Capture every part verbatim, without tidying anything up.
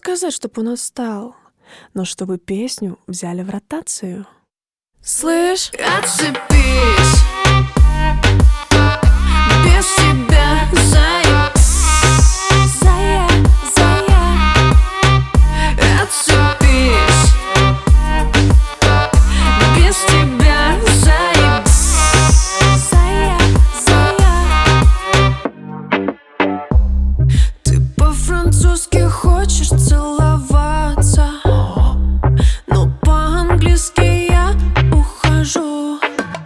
сказать, чтоб он устал, но чтобы песню взяли в ротацию. Слышь, отцепись, без тебя заеб, зая, зая, отцепись, без тебя заеб, зая, зая. ты по-французски хочешь целоваться, но по-английски я ухожу.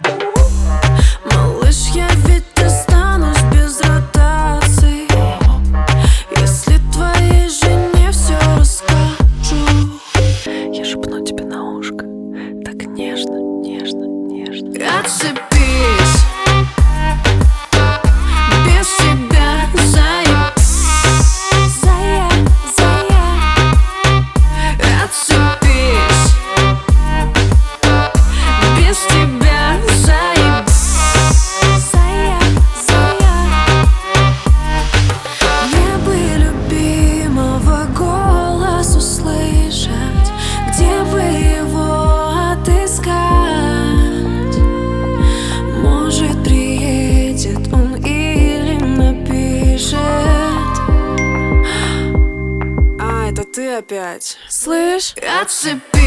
Малыш, я ведь останусь без ротации, если твоей жене все расскажу. Я шепну тебе на ушко, так нежно, нежно, нежно. Отцепись, без тебя заеб, Зая, зая, отцепись, без тебя заеб, зая, зая. мне бы любимого голос услышать, где бы его отыскать? Может, приедет он или напишет. А, это ты опять. Слышь, Отцепись.